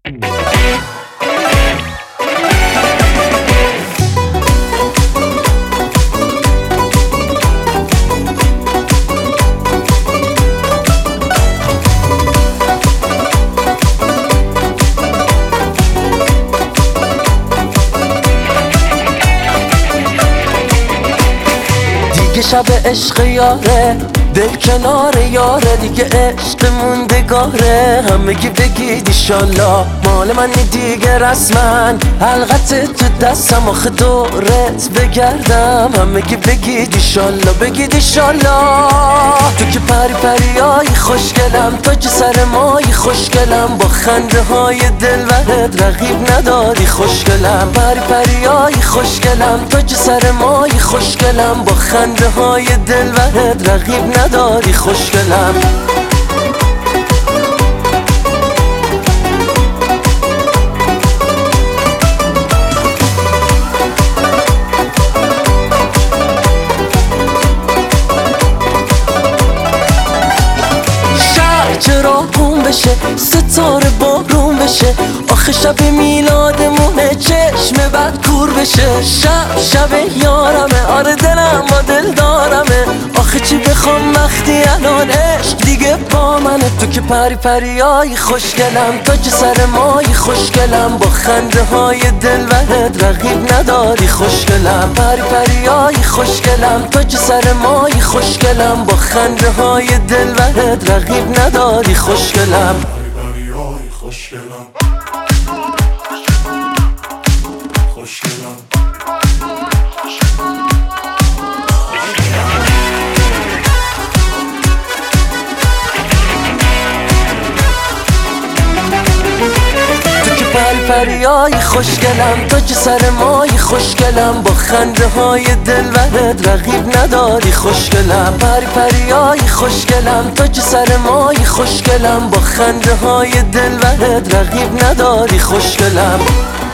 دیگه شب عشق یاره، دل کنار یاره، دیگه عشق موندگاره. همگی بگید ایشالله مال منی دیگه رسما، حلقت تو دستم آخه دورت بگردم. همگی بگید ایشالله، بگید ایشالله. تو که پری پریایی خوشگلم، تو که سر مایی خوشگلم، با خنده های دلبرت رقیب نداری خوشگلم. پری پریایی خوشگلم، تو که سر مایی خوشگلم، با خنده های دلبرت رقیب نداری خوشگلم. چرا بوم بشه، ستاره بارون بشه، آخه شب میلادمونه چشم بد کور بشه. شب یارمه، آره دلم با دل دارمه، آخه چی بخوام وقتی الان عشق دیگه با منه. تو که پری پریایی خوشگلم، تو که سر مایی خوشگلم، با خنده های دلبرت رقیب نداری خوشگلم. پری پریایی خوشگلم، تو که سر مایی خوشگلم، با خنده های دلبرت رقیب نداری خوشگلم. پریپریای خوشگلم، خوشگلم. پریای خوشگلم، تو که سر مایی خوشگلم، با خنده های دلبرت رقیب نداری خوشگلم. پری پریای خوشگلم، تو که سر مایی خوشگلم، با خنده های دلبرت رقیب نداری خوشگلم.